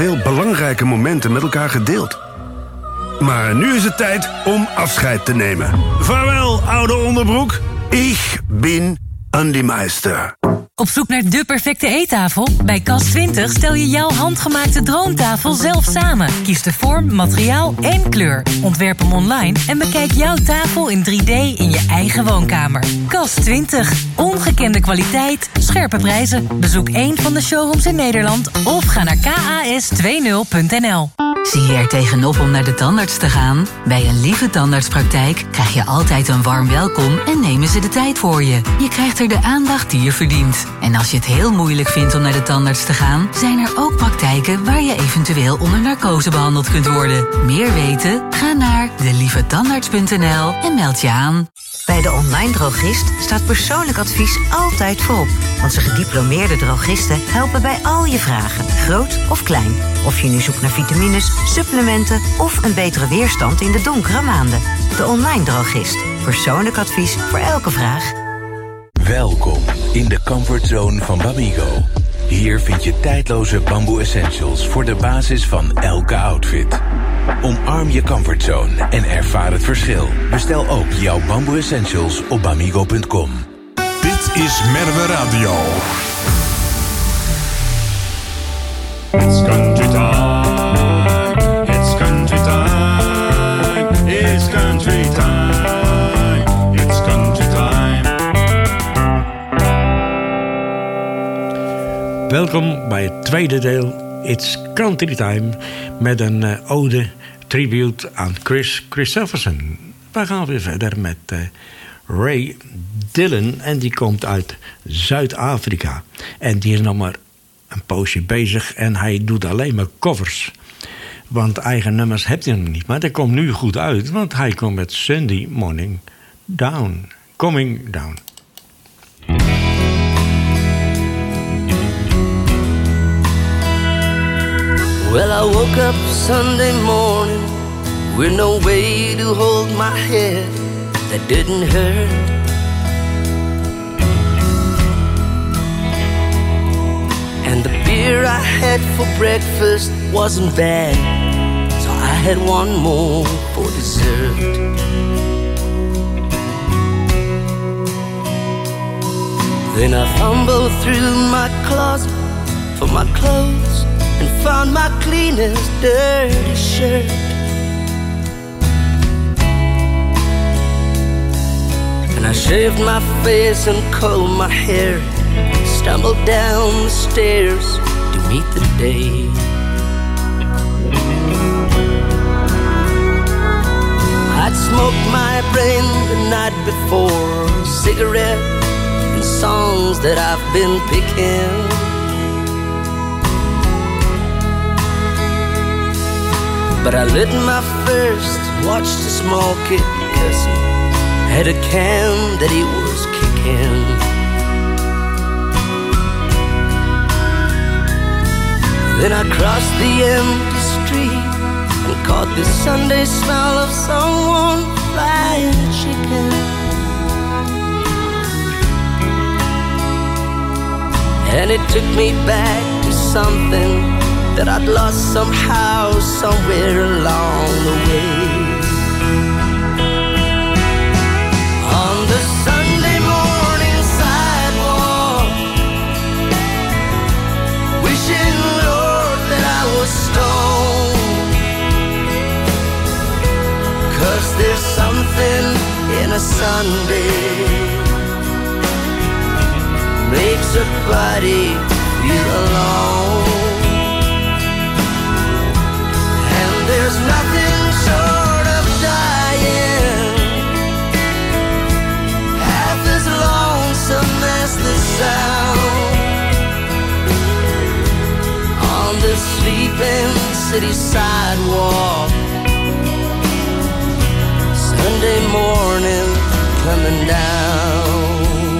zoveel belangrijke momenten met elkaar gedeeld. Maar nu is het tijd om afscheid te nemen. Vaarwel, oude onderbroek. Ik ben Andy Meister. Op zoek naar de perfecte eettafel? Bij Cas20 stel je jouw handgemaakte droomtafel zelf samen. Kies de vorm, materiaal en kleur. Ontwerp hem online en bekijk jouw tafel in 3D in je eigen woonkamer. Cas20. Ongekende kwaliteit, scherpe prijzen. Bezoek één van de showrooms in Nederland of ga naar kas20.nl. Zie je er tegenop om naar de tandarts te gaan? Bij een Lieve Tandartspraktijk krijg je altijd een warm welkom en nemen ze de tijd voor je. Je krijgt er de aandacht die je verdient. En als je het heel moeilijk vindt om naar de tandarts te gaan, zijn er ook praktijken waar je eventueel onder narcose behandeld kunt worden. Meer weten? Ga naar delievetandarts.nl en meld je aan. Bij de online drogist staat persoonlijk advies altijd voorop. Onze gediplomeerde drogisten helpen bij al je vragen, groot of klein. Of je nu zoekt naar vitamines, supplementen of een betere weerstand in de donkere maanden. De online drogist. Persoonlijk advies voor elke vraag. Welkom in de comfortzone van Bamigo. Hier vind je tijdloze bamboe essentials voor de basis van elke outfit. Omarm je comfortzone en ervaar het verschil. Bestel ook jouw bamboe essentials op bamigo.com. Dit is Merwe Radio. It's country time, it's country time, it's country time, it's country time. Welkom bij het tweede deel, It's Country Time, met een ode, tribute aan Chris Christofferson. We gaan weer verder met Ray Dillon en die komt uit Zuid-Afrika. En die is nog maar een poosje bezig en hij doet alleen maar covers. Want eigen nummers heeft hij nog niet. Maar dat komt nu goed uit, want hij komt met Sunday Morning Down. Coming Down. Well, I woke up Sunday morning with no way to hold my head that didn't hurt. And the beer I had for breakfast wasn't bad, so I had one more for dessert. Then I fumbled through my closet for my clothes and found my cleanest dirty shirt. And I shaved my face and combed my hair, stumbled down the stairs to meet the day. I'd smoked my brain the night before, a cigarette and songs that I've been picking. But I lit my first, watched a small kid cussing, had a can that he was kicking. Then I crossed the empty street and caught the Sunday smell of someone frying chicken. And it took me back to something that I'd lost somehow, somewhere along the way. On the Sunday morning sidewalk, wishing, Lord, that I was stoned. 'Cause there's something in a Sunday makes a body feel alone. There's nothing short of dying half as lonesome as the sound on the sleeping city sidewalk. Sunday morning coming down.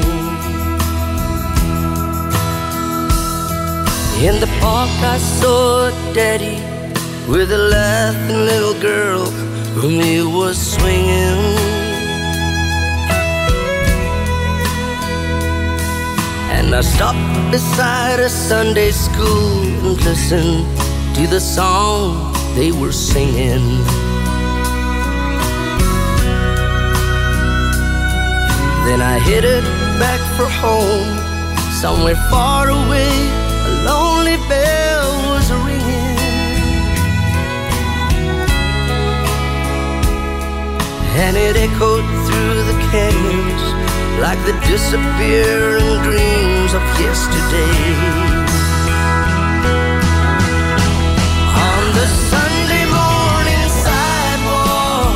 In the park I saw a daddy with a laughing little girl whom he was swinging. And I stopped beside a Sunday school and listened to the song they were singing. Then I headed back for home. Somewhere far away, a lonely bell was ringing. And it echoed through the canyons like the disappearing dreams of yesterday. On the Sunday morning sidewalk,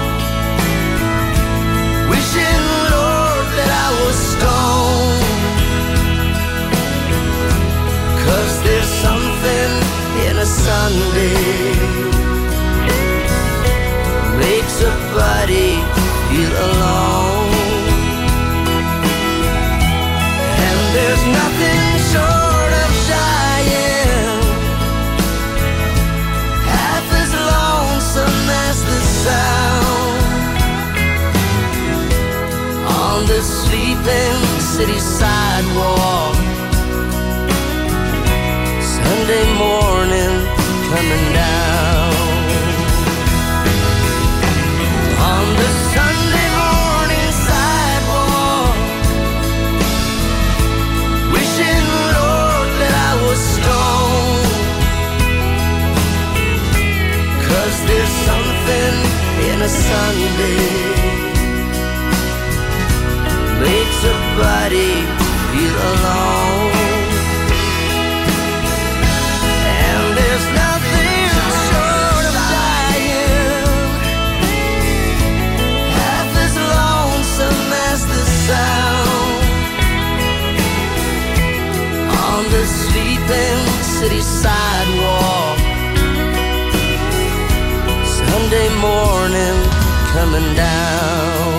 wishing, Lord, that I was stoned. 'Cause there's something in a Sunday makes a body feel alone. And there's nothing short of dying half as lonesome as the sound on the sleeping city sidewalk. Sunday morning coming down. On the Sunday morning sidewalk, wishing, Lord, that I was stoned. 'Cause there's something in a Sunday makes a body feel alone. And there's nothing short of dying half as lonesome as the sound on the sleeping city sidewalk. Sunday morning coming down.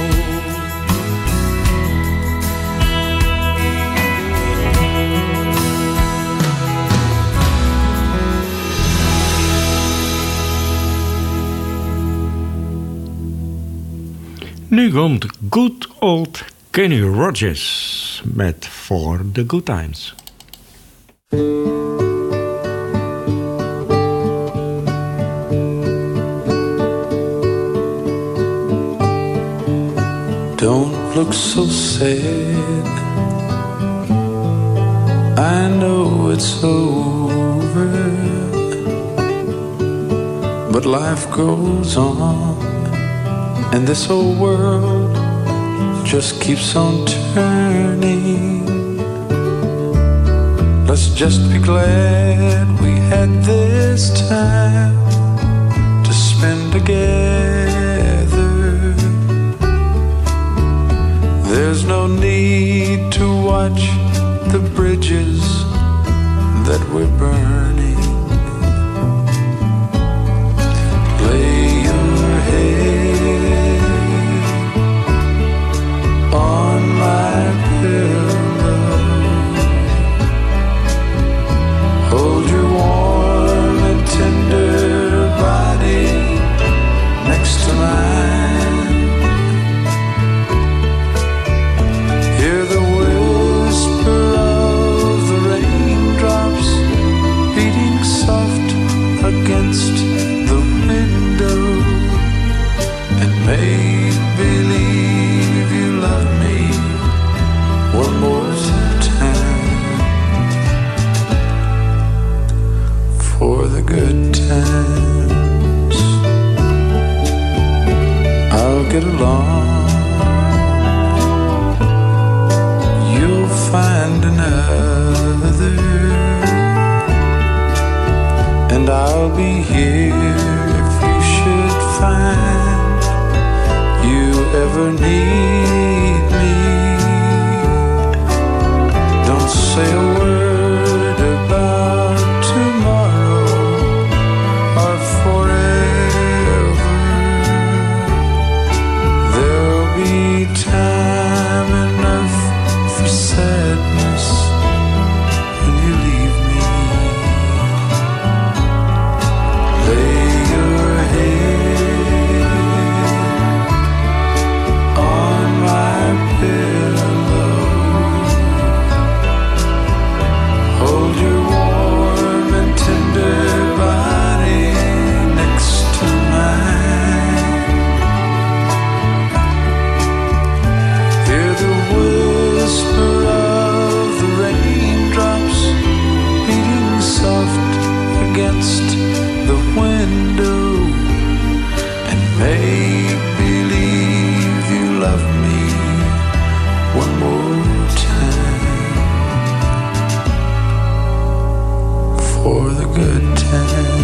Nu komt good old Kenny Rogers met For the Good Times. Don't look so sad, I know it's over, but life goes on, and this whole world just keeps on turning. Let's just be glad we had this time to spend together. There's no need to watch the bridges that we're burning. Lay your head on my pillow, hold your warm and tender body next to mine. Hear the whisper of the raindrops beating soft against the window, and make believe you love me one more time. For the good times, I'll get along. You'll find another, and I'll be here if you should find you ever need me. Don't say a word about tomorrow or forever. There'll be time enough for sadness when you leave me. Lay your head on my pillow, against the window and make believe you love me one more time for the good times.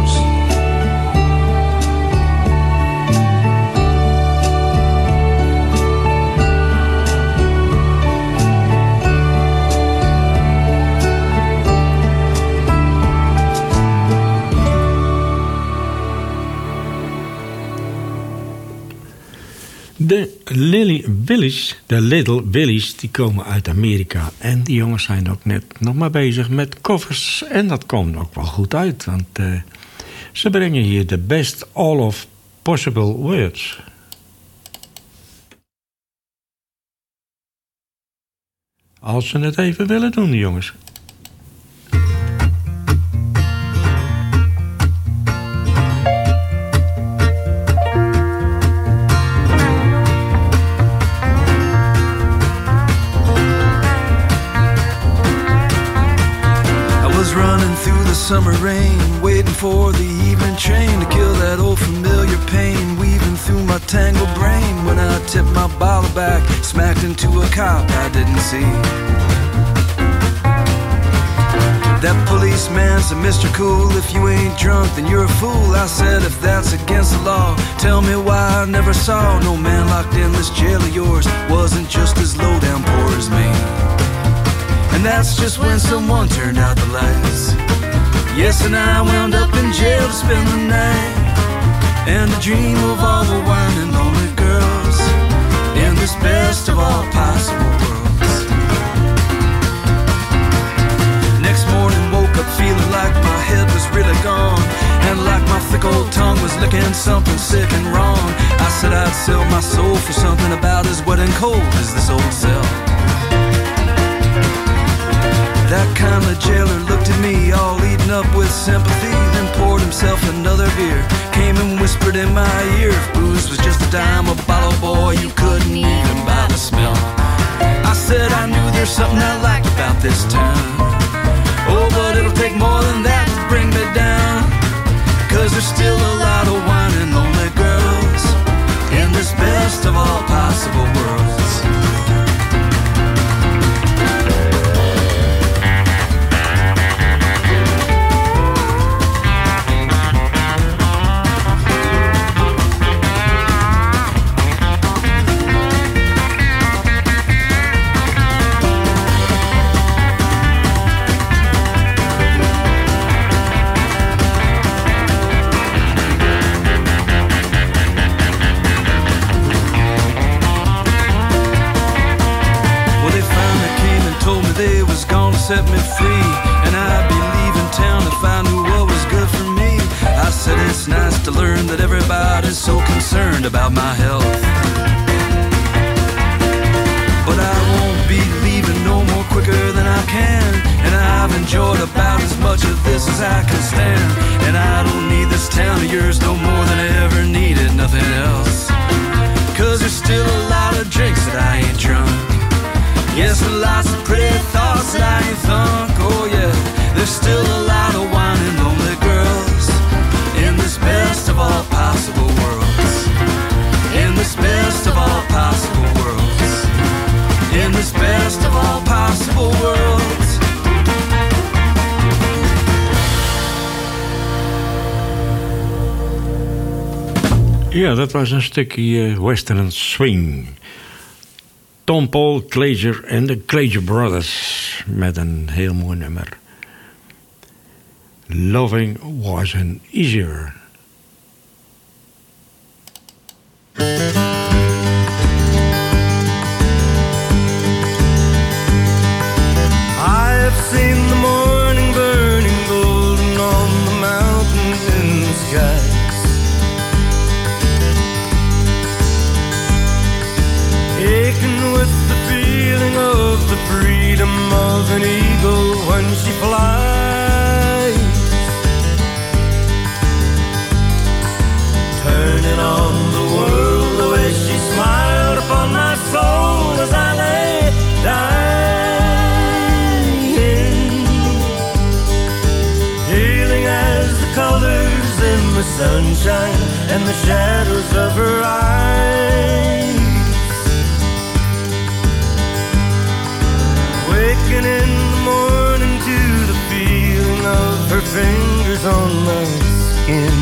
De Little Willies, die komen uit Amerika. En die jongens zijn ook net nog maar bezig met covers. En dat komt ook wel goed uit. Want ze brengen hier de best all of possible words. Als ze het even willen doen, die jongens. Summer rain, waiting for the evening train to kill that old familiar pain weaving through my tangled brain. When I tipped my bottle back, smacked into a cop I didn't see. That policeman said, Mr. Cool, if you ain't drunk, then you're a fool. I said, if that's against the law, tell me why I never saw no man locked in this jail of yours wasn't just as low down poor as me. And that's just when someone turned out the lights. Yes, and I wound up in jail to spend the night and to dream of all the wine and lonely girls in this best of all possible worlds. Next morning woke up feeling like my head was really gone and like my thick old tongue was licking something sick and wrong. I said I'd sell my soul for something about as wet and cold as this old cell. That kind of jailer looked at me, all eaten up with sympathy, then poured himself another beer, came and whispered in my ear, if booze was just a dime a bottle, boy, you couldn't even buy the smell. I said I knew there's something I liked about this town. Oh, but it'll take more than that to bring me down, 'cause there's still a lot of wine and lonely girls in this best of all possible worlds. Set me free, and I'd be leaving town if I knew what was good for me. I said it's nice to learn that everybody's so concerned about my health, but I won't be leaving no more quicker than I can, and I've enjoyed about as much of this as I can stand, and I don't need this town of yours no more than I ever needed nothing else, 'cause there's still a lot of drinks that I ain't drunk. Yes, and lots of pretty thoughts that I ain't thunk. Oh yeah, there's still a lot of wine and lonely girls in this best of all possible worlds. In this best of all possible worlds. In this best of all possible worlds. Ja, dat was een stukje Western Swing. Tom Paul, Glazier en de Glazier Brothers met een heel mooi nummer. Loving wasn't easier. I have seen the morning burning golden on the mountains in the skies. Aching with the feeling of the freedom of an eagle when she flies. the sunshine and the shadows of her eyes. Waking in the morning to the feeling of her fingers on my skin.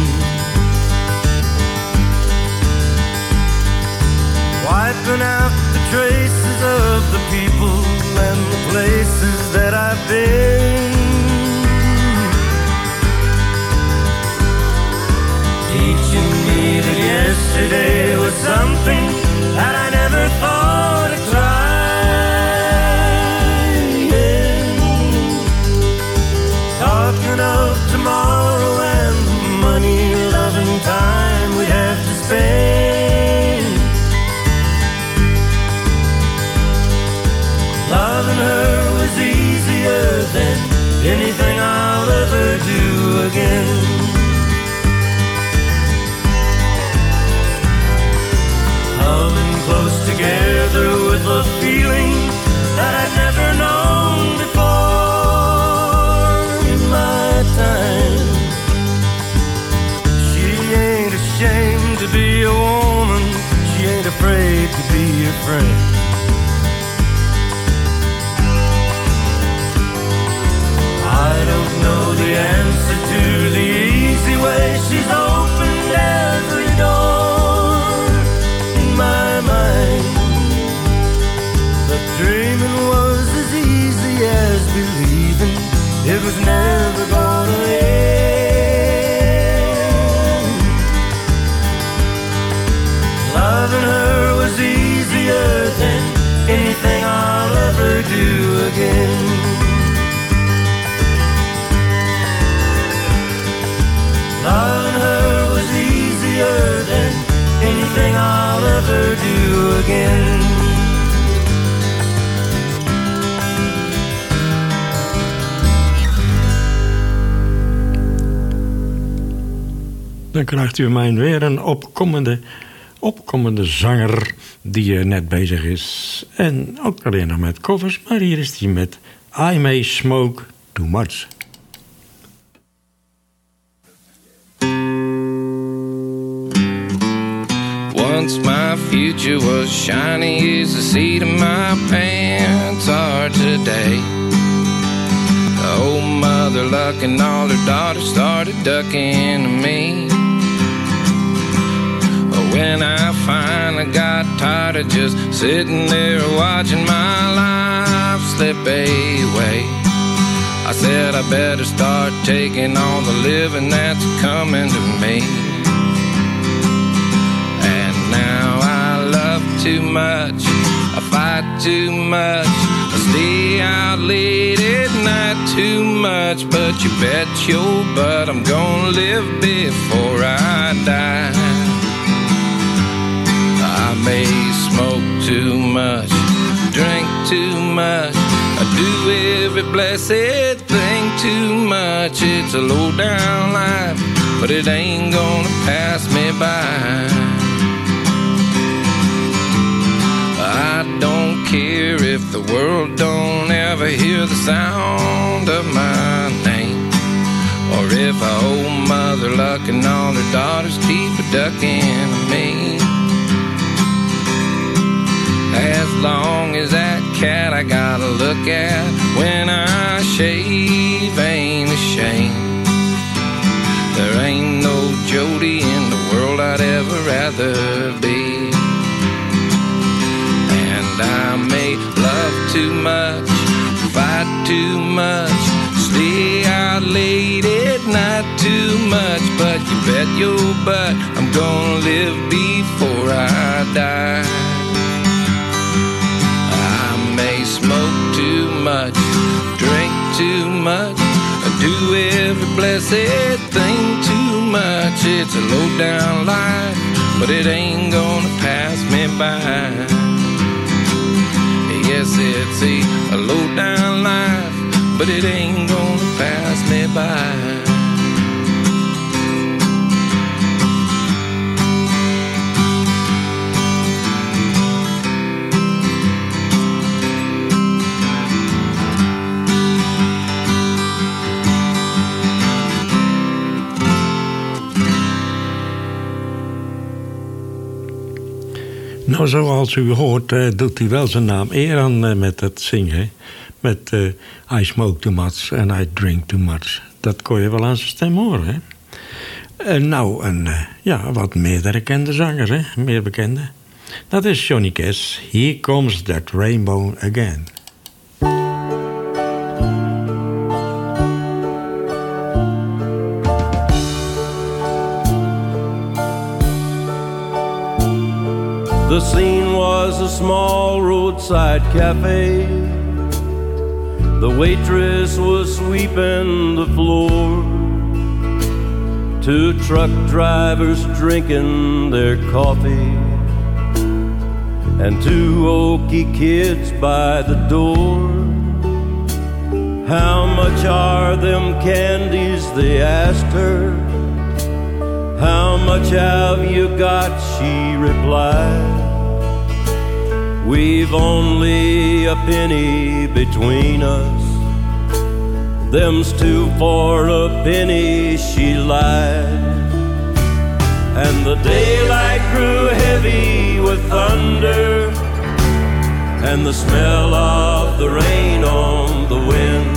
Wiping out the traces of the people and the places that I've been. Teaching me that yesterday was something that I never thought of trying. Talking of tomorrow and the money, love and time we'd have to spend. Loving her was easier than anything I'll ever do again. Humming close together with a feeling that I'd never known before in my time. She ain't ashamed to be a woman. She ain't afraid to be a friend. I don't know the answer to the easy way she's opened every door in my mind. But dreaming was as easy as believing it was never gonna end. Loving her was easier than anything I'll ever do again. Loving her was easier than anything I'll ever do again. Dan krijgt u mij weer een opkomende zanger die net bezig is. En ook alleen nog met covers, maar hier is hij met I May Smoke Too Much. Once my future was shiny as the seat of my pants are today. Old Mother Luck and all her daughters started ducking to me. When I finally got tired of just sitting there watching my life slip away, I said I better start taking all the living that's coming to me. Too much, I fight too much, I stay out late at night too much. But you bet your butt I'm gonna live before I die. I may smoke too much, drink too much, I do every blessed thing too much. It's a low down life, but it ain't gonna pass me by. I don't care if the world don't ever hear the sound of my name, or if I owe Mother Luck and all her daughters keep a ducking me. As long as that cat I gotta look at when I shave ain't ashamed, there ain't no Jody in the world I'd ever rather be. I may love too much, fight too much, stay out late at night too much. But you bet your butt I'm gonna live before I die. I may smoke too much, drink too much, do every blessed thing too much. It's a low down life, but it ain't gonna pass me by. Yes, it's a low-down life, but it ain't gonna pass me by. Nou, zoals u hoort, doet hij wel zijn naam eer aan met het zingen. Met I smoke too much and I drink too much. Dat kon je wel aan zijn stem horen, hè? Nou, een wat meerdere bekende zanger, hè? Meer bekende. Dat is Johnny Cash. Here Comes That Rainbow Again. The scene was a small roadside cafe. The waitress was sweeping the floor. 2 truck drivers drinking their coffee, and 2 oaky kids by the door. How much are them candies, they asked her. How much have you got, she replied. We've only a penny between us. Them's 2 for a penny, she lied. And the daylight grew heavy with thunder, and the smell of the rain on the wind.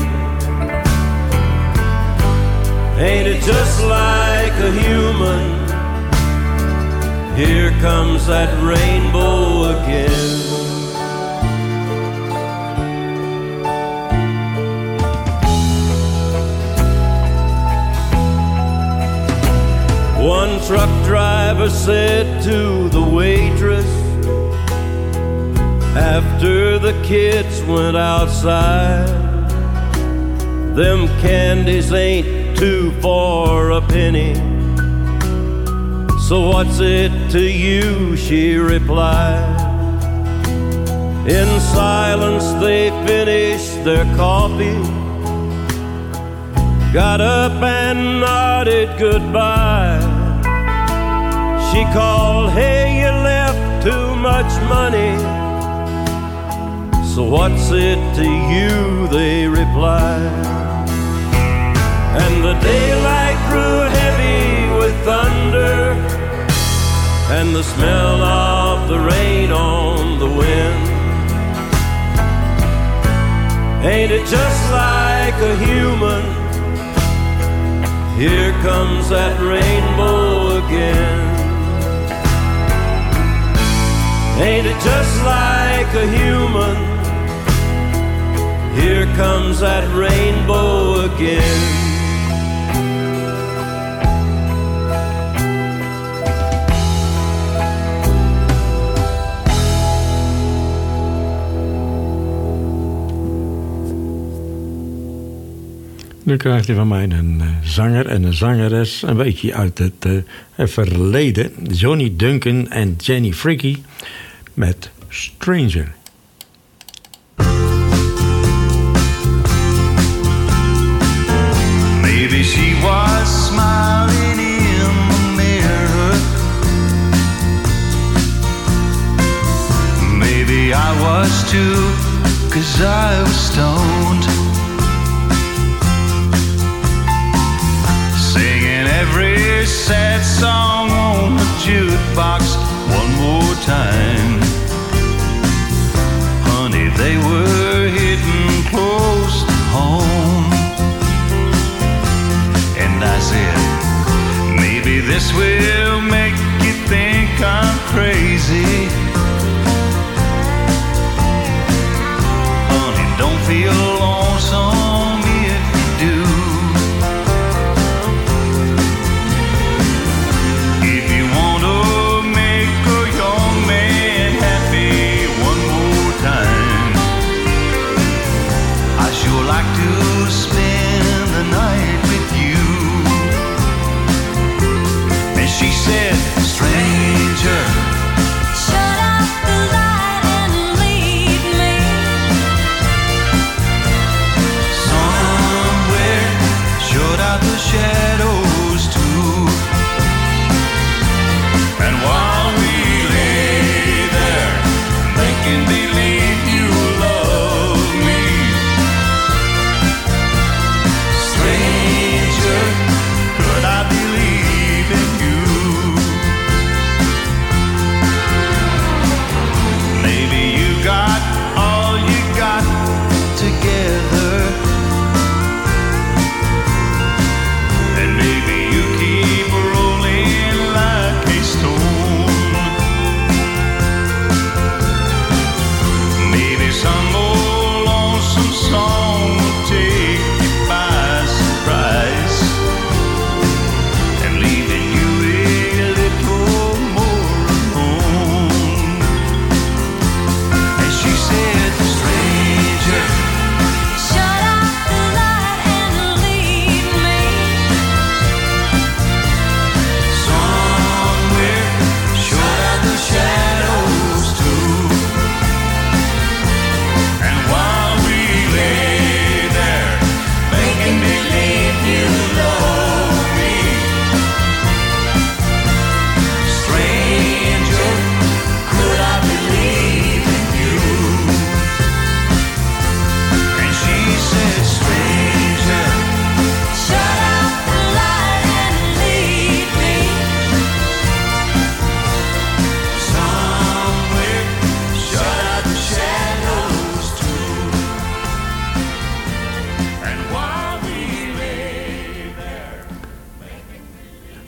Ain't it just like a human? Here comes that rainbow again. One truck driver said to the waitress, after the kids went outside, them candies ain't 2 for a penny. So what's it to you, she replied. In silence they finished their coffee, got up and nodded goodbye. She called, hey, you left too much money. So what's it to you, they replied. And the daylight grew heavy with thunder, and the smell of the rain on the wind. Ain't it just like a human? Here comes that rainbow again. Ain't it just like a human? Here comes that rainbow again. Nu krijgt u van mij een zanger en een zangeres een beetje uit het verleden. Johnny Duncan en Jenny Fricke met Stranger. Maybe she was smiling in the mirror. Maybe I was too, 'cause I was stoned. Singing every sad song on the jukebox one more time. Honey, they were hitting close to home. And I said, maybe this will make you think I'm crazy. Honey, don't feel lonesome if you do. If you want to make a young man happy one more time, I sure like to spend the night with you. And she said, stranger, should I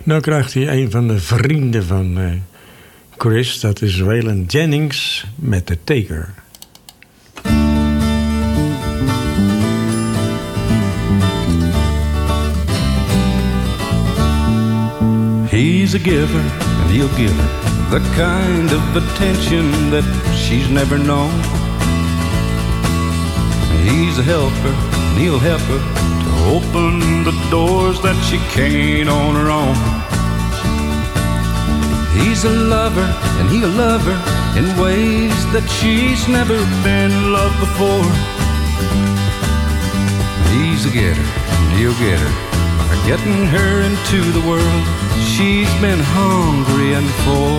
Nou krijgt hij een van de vrienden van Chris. Dat is Waylon Jennings met The Taker. He's a giver, and he'll give her the kind of attention that she's never known. He's a helper, and he'll help her to open the doors that she can't on her own. He's a lover, and he'll love her in ways that she's never been loved before. He's a getter, and he'll get her by getting her into the world she's been hungry and for.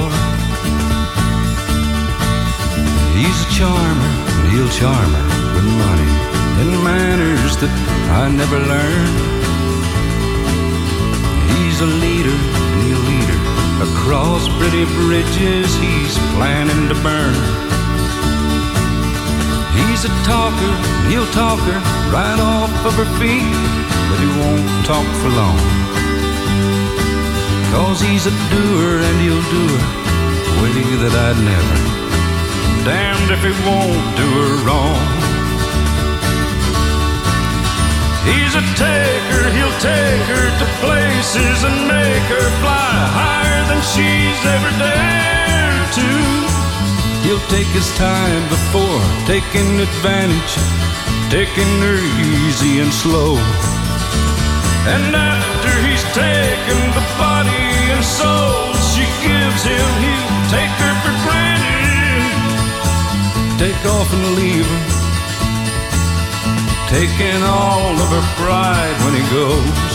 He's a charmer, and he'll charm her with money and manners that I never learned. He's a leader, and he'll lead her across pretty bridges he's planning to burn. He's a talker, and he'll talk her right off of her feet, but he won't talk for long. 'Cause he's a doer, and he'll do her a way that I'd never. Damned if he won't do her wrong. He's a taker, he'll take her to places and make her fly higher than she's ever dared to. He'll take his time before taking advantage, taking her easy and slow. And after he's taken the body and soul she gives him, he'll take her for granted, take off and leave her, taking all of her pride when he goes.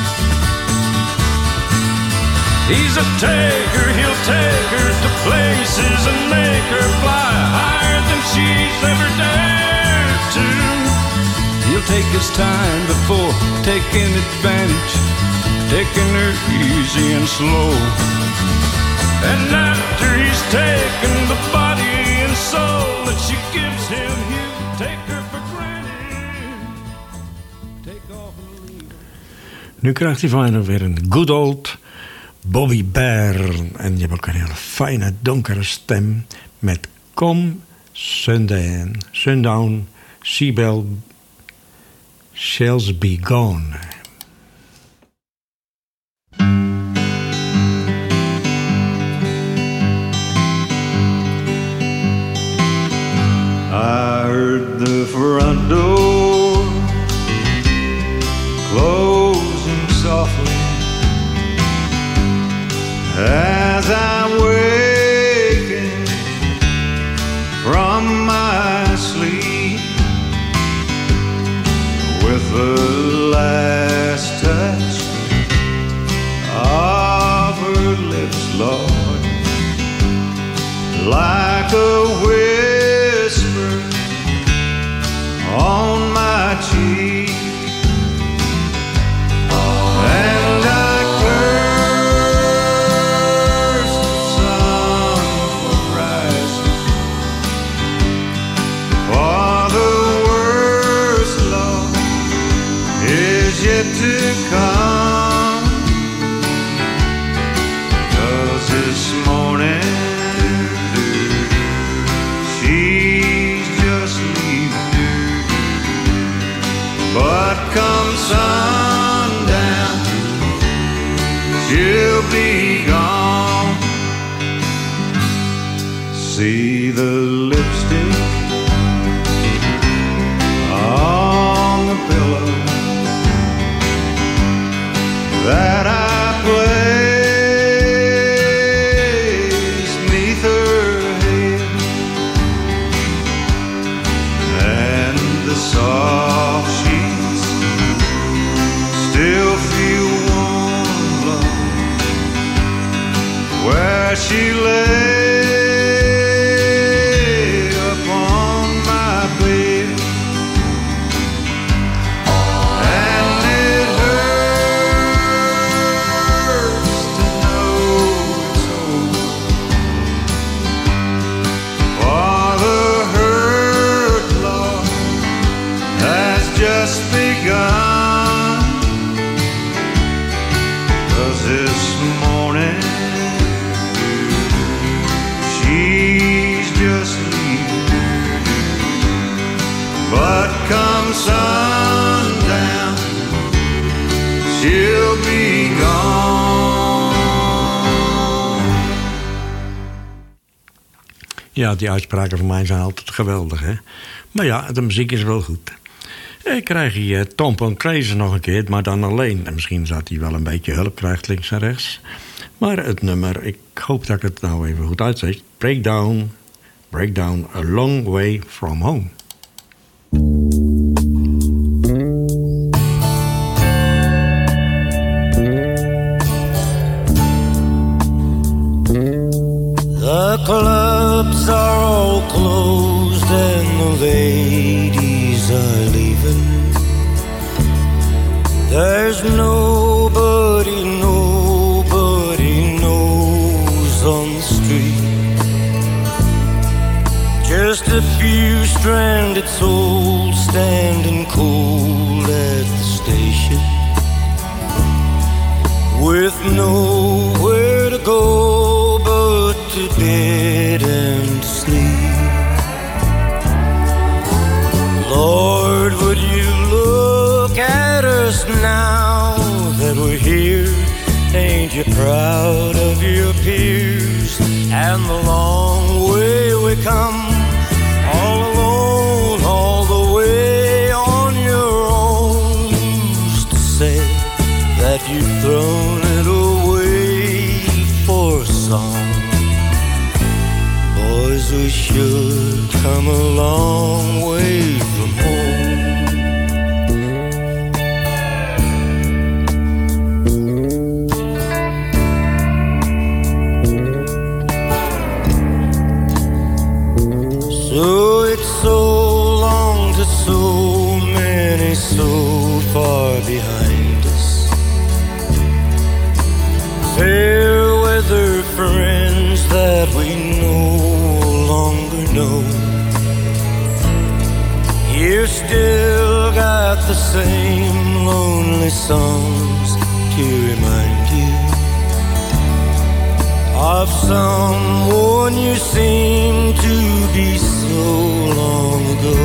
He's a taker, he'll take her to places and make her fly higher than she's ever dared to. He'll take his time before taking advantage, taking her easy and slow. And after he's taken the body and soul that she gives him, he'll take her for granted, take off and leave her. Nu krijgt hij van weer een good old Bobby Bear. En je hebt ook een hele fijne donkere stem met Come Sundown, Seabell Shall Be Gone. I heard the front door closing softly as I wakened from my sleep, with the last touch of her lips, Lord, like a whisper on my cheek. And I curse the sun for rising, for the worst, Lord, is yet to come. 'Cause this morning she's just leaving, but come sundown she'll be gone. See the lipstick on the pillow that I placed 'neath her head, and the soft sheets still feel warm, Lord, where she lay upon my bed. And it hurts to know it's over, for the hurt, Lord, has just begun. 'cause this morning she's just leaving. But come sundown, she'll be gone. Ja, die uitspraken van mij zijn altijd geweldig, hè. Maar ja, de muziek is wel goed. Ik krijg hier Tom Crazy nog een keer, maar dan alleen. En misschien zou hij wel een beetje hulp krijgt links en rechts. Maar het nummer, ik hoop dat ik het nou even goed uitzeg. Breakdown, a long way from home. The clubs are all closed and the ladies are leaving. There's nobody knows on the street. Just a few stranded souls standing cold at the station, with nowhere to go to bed and sleep. Lord, would you look at us now that we're here? Ain't you proud of your peers and the long way we come? All alone, all the way on your own. Who's to say that you've thrown it away for a song? Boys, we should come a long way from home. So it's so long to so many so far behind us. Fair weather friends that we no longer know. You still got the same lonely songs to remind you of someone you seem to be so long ago.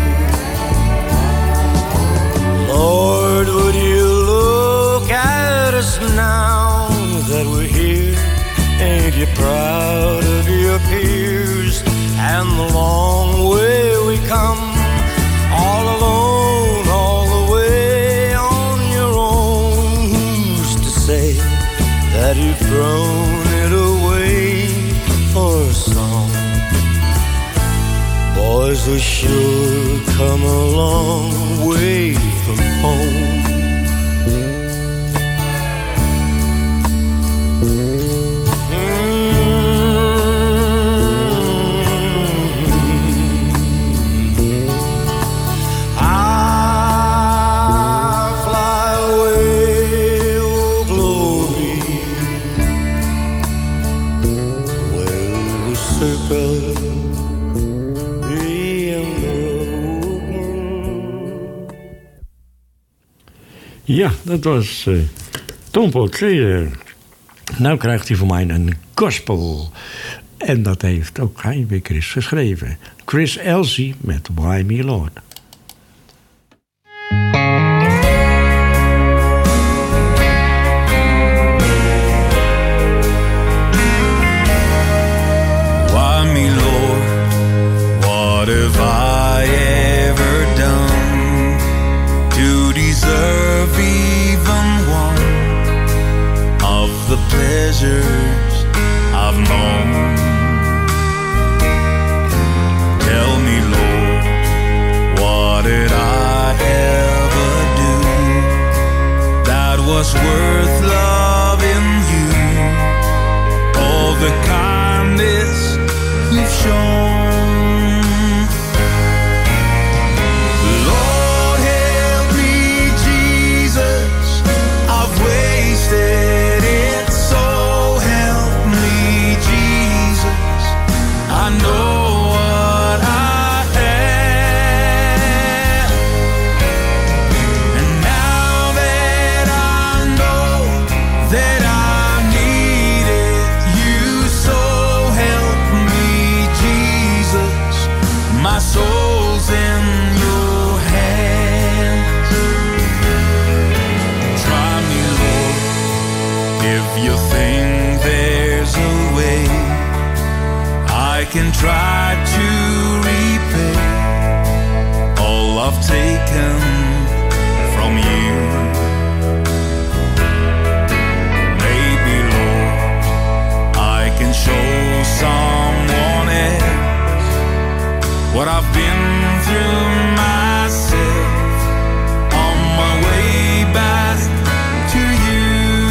Lord, would you look at us now that we're here? Ain't you proud of your peers and the long way we come? All alone, all the way on your own. Who's to say that you've thrown it away for a song? Boys, we sure come a long way from home. Ja, dat was Tom Poitier. Nou krijgt hij van mij een gospel. En dat heeft ook hij weer Chris geschreven. Chris Elsey met Why Me Lord. Why me, Lord? What have I ever done to deserve even one of the pleasures I've known? Tell me, Lord, what did I ever do that was worth loving you? All the kindness you've shown. Lord, help me, Jesus, I've wasted it, so help me, Jesus. If you think there's a way I can try to repay all I've taken from you, maybe, Lord, I can show someone else what I've been through myself on my way back to you.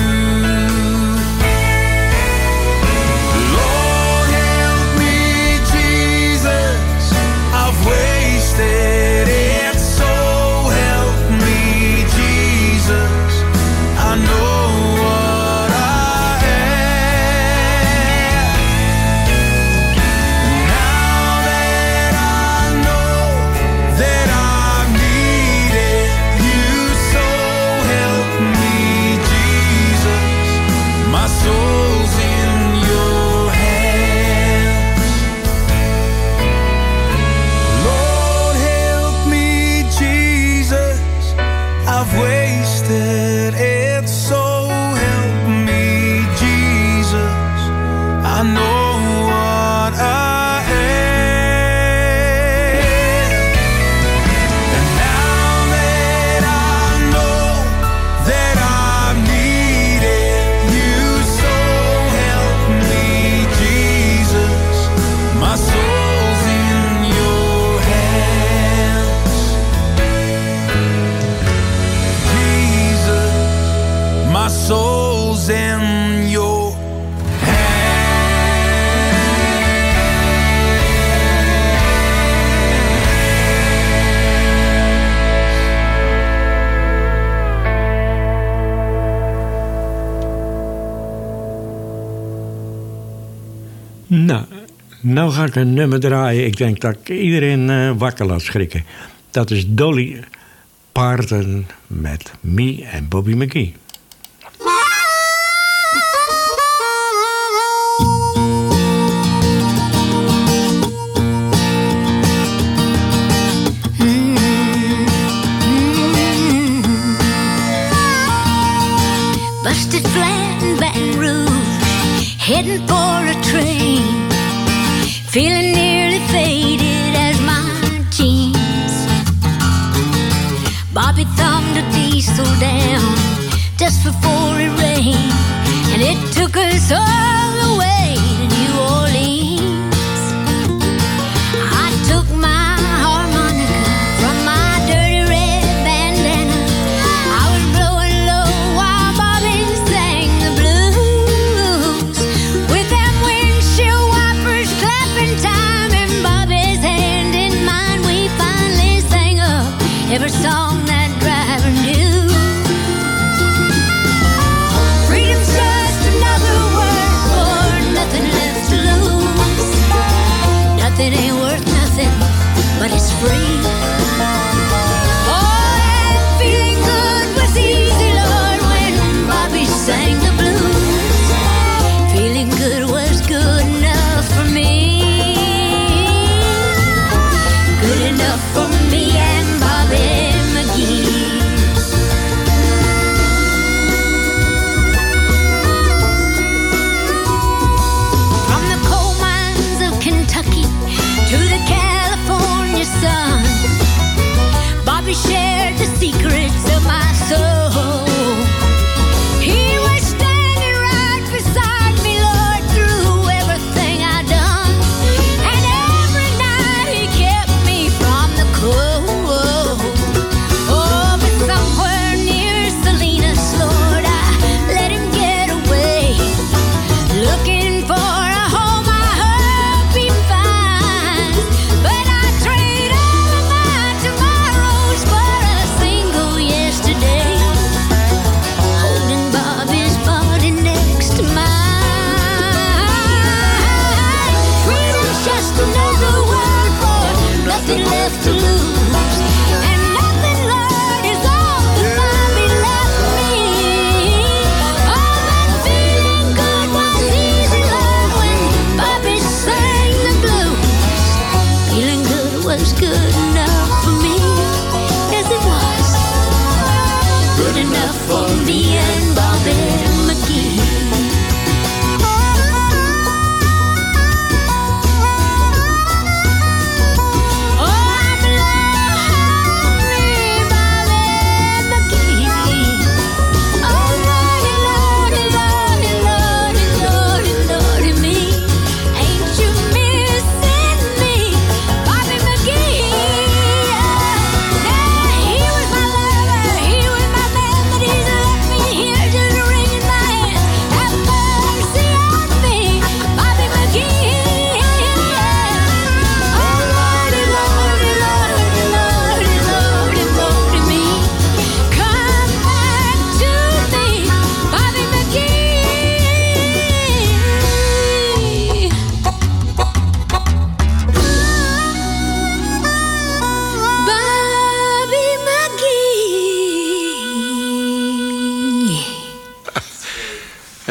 Lord, help me, Jesus, I've wasted it, so help me, Jesus, I know what I am. Now that I know that I've needed you, so help me, Jesus, my soul's in your hands. Lord, help me, Jesus, I've wasted it, so help me, Jesus, I know what I am. And now that I know that I've needed you, so help me, Jesus, my soul's in your hands. Jesus, my soul's in your Nou ga ik een nummer draaien. Ik denk dat ik iedereen wakker laat schrikken. Dat is Dolly Parton met Me en Bobby McGee. Busted flat in Baton Rouge, heading for a train, feeling nearly faded as my jeans. Bobby thumbed a diesel down just before it rained, and it took us all the way to New Orleans. I took my harmonica from my dirty red bandana. I was blowing low while Bobby sang the blues, with them windshield wipers clapping time and Bobby's hand in mine. We finally sang up every song that driver knew. Freedom's just another word for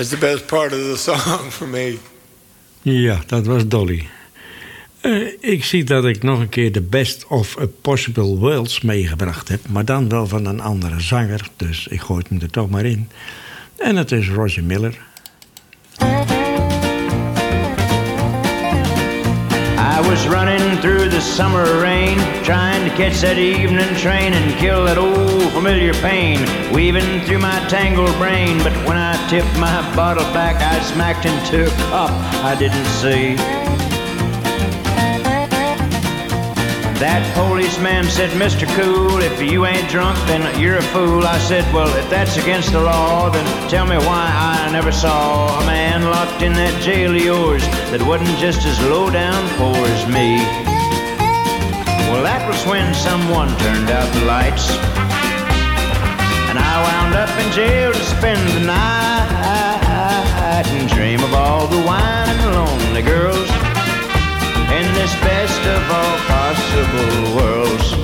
That's the best part of the song for me. Ja, dat was Dolly. Ik zie dat ik nog een keer de Best of a Possible Worlds meegebracht heb. Maar dan wel van een andere zanger. Dus ik gooi hem er toch maar in. En het is Roger Miller. I was running through the summer rain, trying to catch that evening train and kill that old familiar pain, weaving through my tangled brain. But when I tipped my bottle back, I smacked into a cup I didn't see. That policeman said, Mr. Cool, if you ain't drunk, then you're a fool. I said, well, if that's against the law, then tell me why I never saw a man locked in that jail of yours that wasn't just as low down poor as me. Well, that was when someone turned out the lights, and I wound up in jail to spend the night and dream of all the wine and lonely girls in this best of all possible worlds.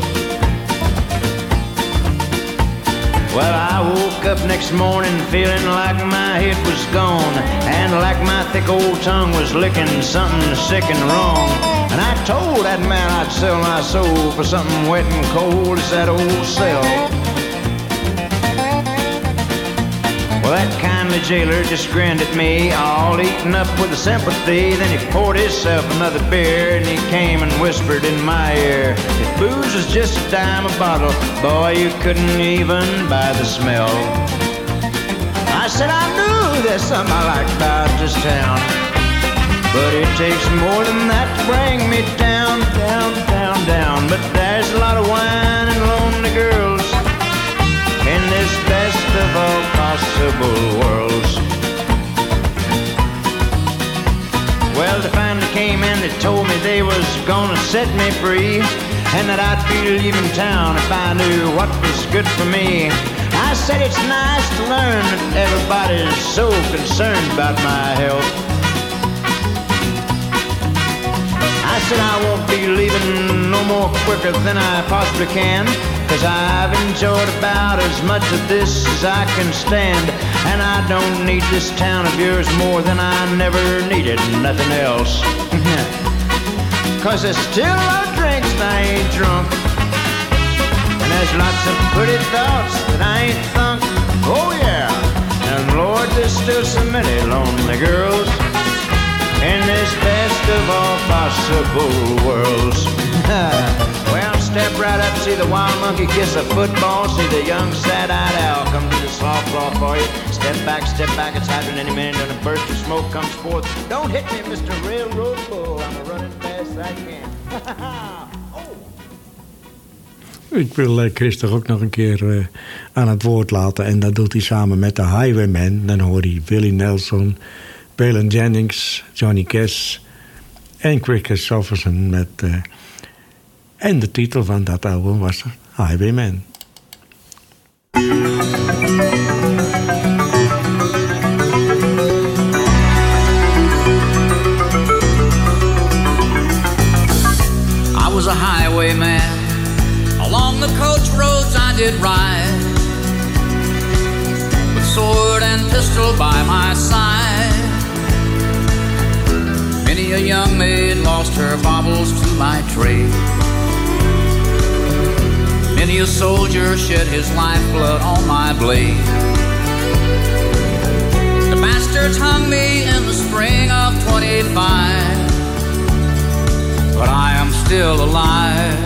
Well, I woke up next morning feeling like my head was gone and like my thick old tongue was licking something sick and wrong. And I told that man I'd sell my soul for something wet and cold as that old cell. Well, that kindly jailer just grinned at me, all eaten up with sympathy. Then he poured himself another beer and he came and whispered in my ear, if booze was just a dime a bottle, boy, you couldn't even buy the smell. I said I knew there's something I like about this town, but it takes more than that to bring me down, down, down, down. But there's a lot of wine and lonely girls in this best of all possible worlds. Well, they finally came in, they told me they was gonna set me free, and that I'd be leaving town if I knew what was good for me. I said it's nice to learn that everybody's so concerned about my health. I said I won't be leaving no more quicker than I possibly can, 'cause I've enjoyed about as much of this as I can stand. And I don't need this town of yours more than I never needed nothing else. 'Cause there's still a lot of drinks that I ain't drunk, and there's lots of pretty thoughts that I ain't thunk. Oh yeah, and Lord, there's still so many lonely girls in this best of all possible worlds. Well, step right up, see the wild monkey kiss a football, see the young sad-eyed owl come to the softball for you. Step back, it's happening any minute, and a burst of smoke comes forth. Don't hit me, Mr. Railroad Bull, I'm running fast as I can. Ik wil Chris toch ook nog een keer aan het woord laten. En dat doet hij samen met de Highwaymen. Dan hoor hij Willie Nelson, Waylon Jennings, Johnny Cash en Chris Christopherson met... en de titel van dat album was Highwaymen. I was a highwayman. Along the coach roads I did ride, with sword and pistol by my side. Many a young maid lost her baubles to my trade. Many a soldier shed his lifeblood on my blade. The bastards hung me in the spring of 25, but I am still alive.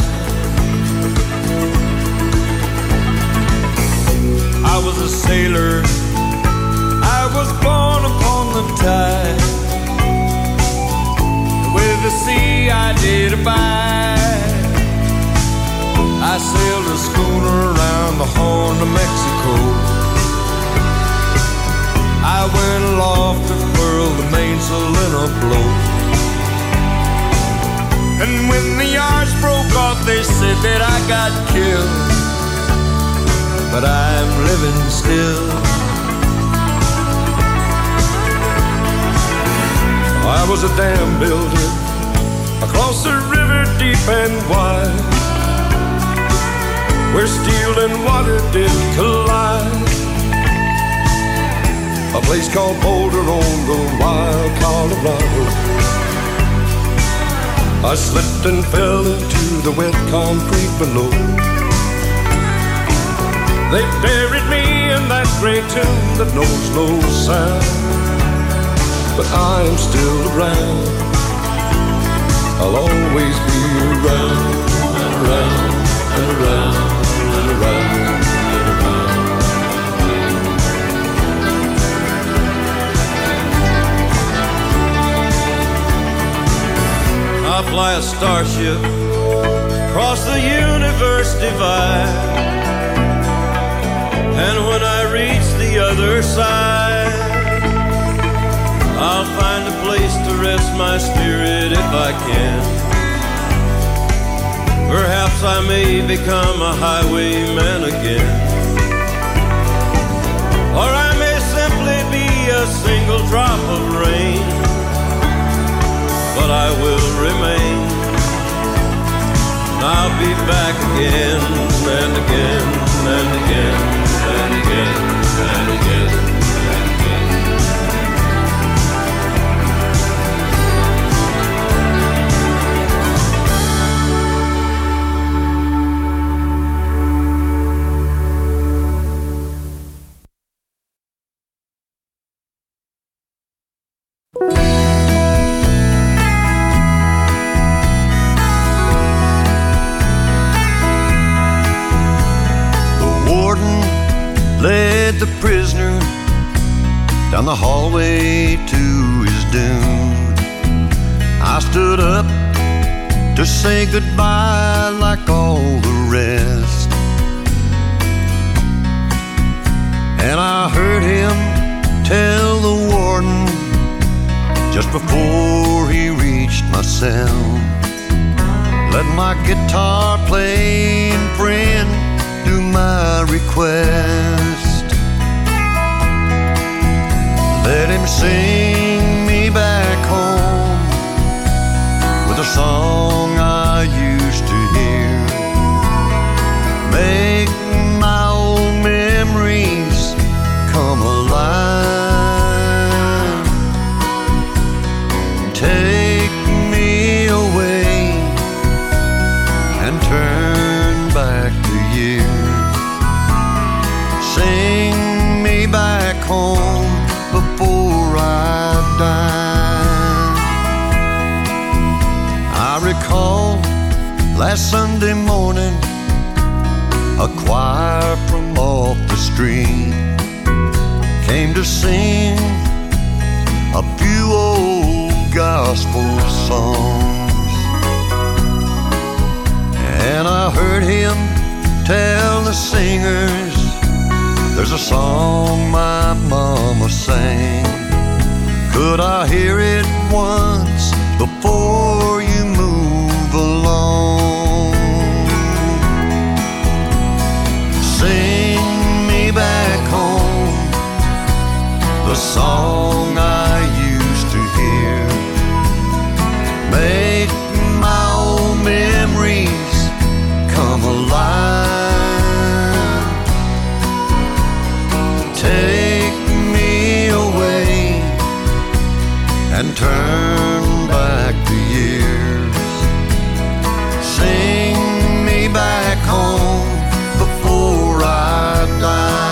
I was a sailor, I was born upon the tide. With the sea I did abide. I sailed a schooner around the Horn of Mexico. I went aloft to furl the mainsail in a blow. And when the yards broke off, they said that I got killed, but I'm living still. I was a dam builder across a river deep and wide, where steel and water did collide. a place called Boulder on the wild Colorado. I slipped and fell into the wet concrete below. They buried me in that great tomb that knows no sound, but I am still around. I'll always be around and around and around and around and around. I fly a starship across the universe divide, and when I reach the other side, I'll find a place to rest my spirit if I can. Perhaps I may become a highwayman again, or I may simply be a single drop of rain, but I will remain. I'll be back again and again and again and again and again and again. Led the prisoner down the hallway to his doom. I stood up to say goodbye like all the rest, and I heard him tell the warden just before he reached my cell, let my guitar playing friend do my request. Let him sing me back home with a song I used to hear. Make my old memories come alive. Take me away and turn back the years. Sing me back home before I die. I recall last Sunday morning, a choir from off the street came to sing a few old gospel songs, and I heard him tell the singers, there's a song my mama sang. Could I hear it once before you move along? Sing me back home the song I used to hear. Make my old memories come alive. Take me away and turn back the years. Sing me back home before I die.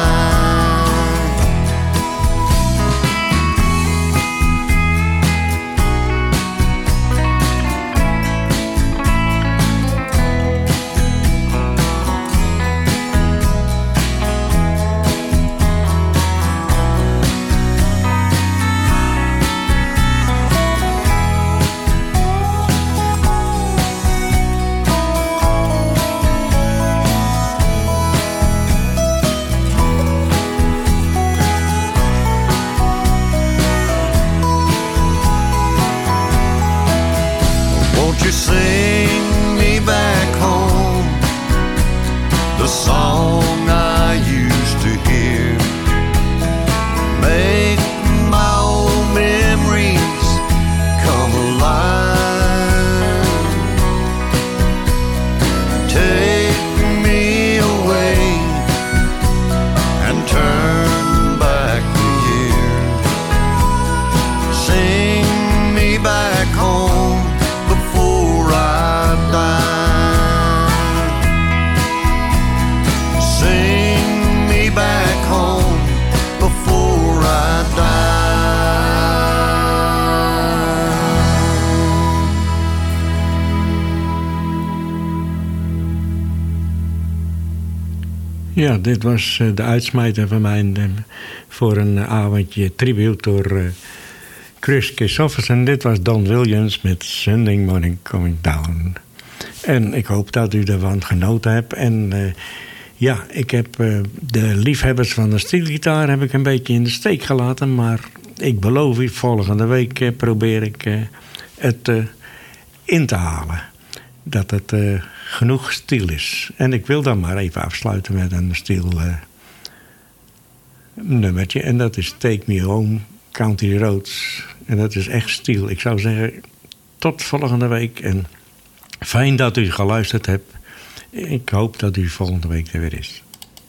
Ja, dit was de uitsmijter van mij voor een avondje tribute door Chris Christofferson. Dit was Don Williams met Sunday Morning Coming Down. En ik hoop dat u ervan genoten hebt. En ja, ik heb de liefhebbers van de steelgitaar heb ik een beetje in de steek gelaten. Maar ik beloof u, volgende week probeer ik het in te halen. Dat het genoeg steel is. En ik wil dan maar even afsluiten met een steel nummertje. En dat is Take Me Home, Country Roads. En dat is echt steel. Ik zou zeggen, tot volgende week. En fijn dat u geluisterd hebt. Ik hoop dat u volgende week er weer is.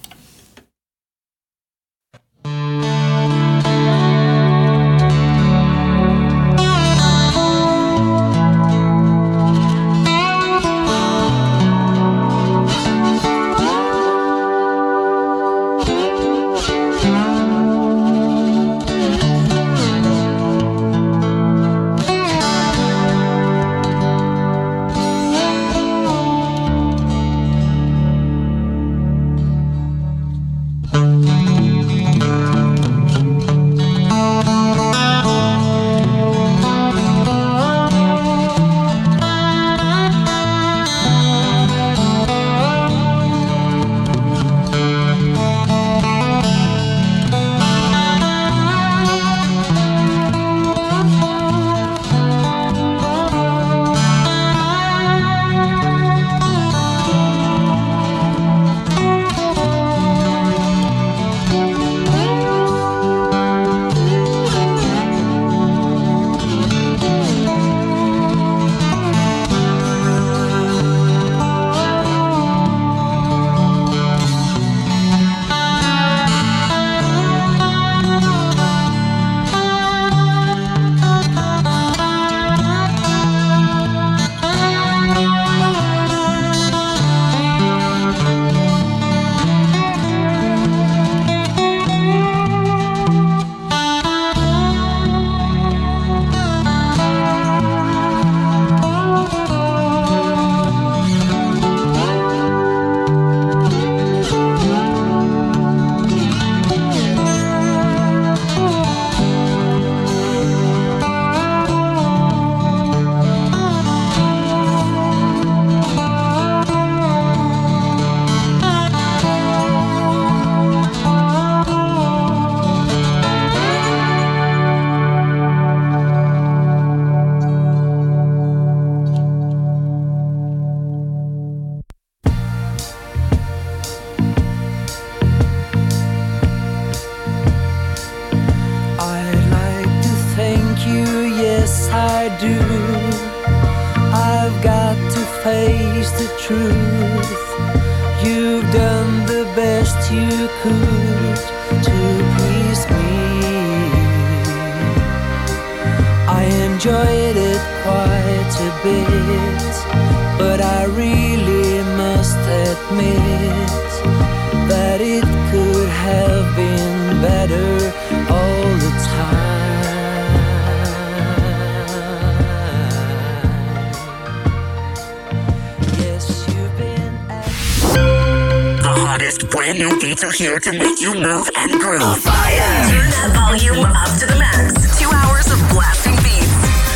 Here to make you move and groove. On fire! Turn that volume up to the max. 2 hours of blasting beats.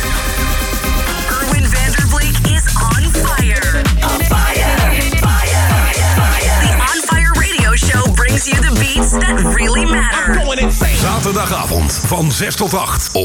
Erwin Vandervleek is on fire. On fire! Fire! Fire! The On Fire Radio Show brings you the beats that really matter. Zaterdagavond van 6 tot 8.